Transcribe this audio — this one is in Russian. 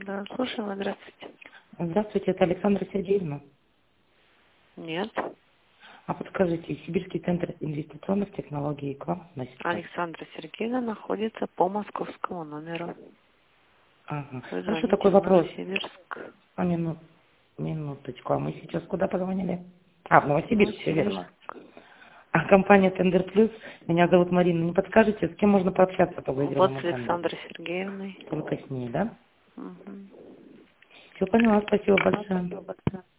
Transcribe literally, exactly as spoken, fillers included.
Да, слушаем, вас, здравствуйте. Здравствуйте, это Александра Сергеевна. Нет. А подскажите, Сибирский центр инвестиционных технологий к вам относится? Александра Сергеевна находится по московскому номеру. Ага. Вы Хорошо, звоните такой в вопрос. Новосибирск. А, мину... минуточку. А мы сейчас куда позвонили? А, в Новосибирск, все Новосибирск. верно. А компания Тендер Плюс. Меня зовут Марина. Не подскажете, с кем можно пообщаться по Вот выигранному с тендеру? Александрой Сергеевной. Только с ней, да? Угу. Все поняла, спасибо большое.